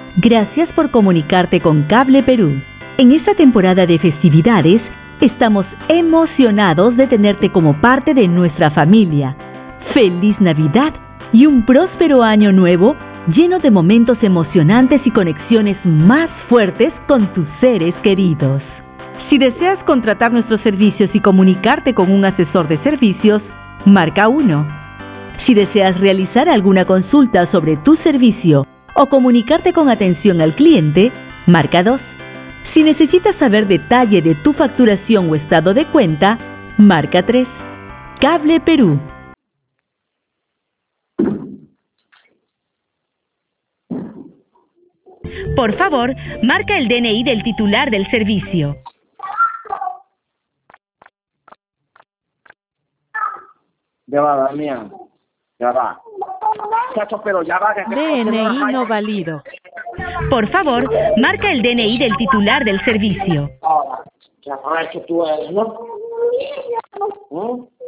Gracias por comunicarte con Cable Perú. En esta temporada de festividades, estamos emocionados de tenerte como parte de nuestra familia. ¡Feliz Navidad y un próspero año nuevo lleno de momentos emocionantes y conexiones más fuertes con tus seres queridos! Si deseas contratar nuestros servicios y comunicarte con un asesor de servicios, marca 1. Si deseas realizar alguna consulta sobre tu servicio o comunicarte con atención al cliente, marca 2. Si necesitas saber detalle de tu facturación o estado de cuenta, marca 3. Cable Perú. Por favor, marca el DNI del titular del servicio. Ya va, Damián. Ya va. Chacho, pero ya va. DNI no válido. Por favor, marca el DNI del titular del servicio. Ahora, ya sabes que tú eres, ¿no?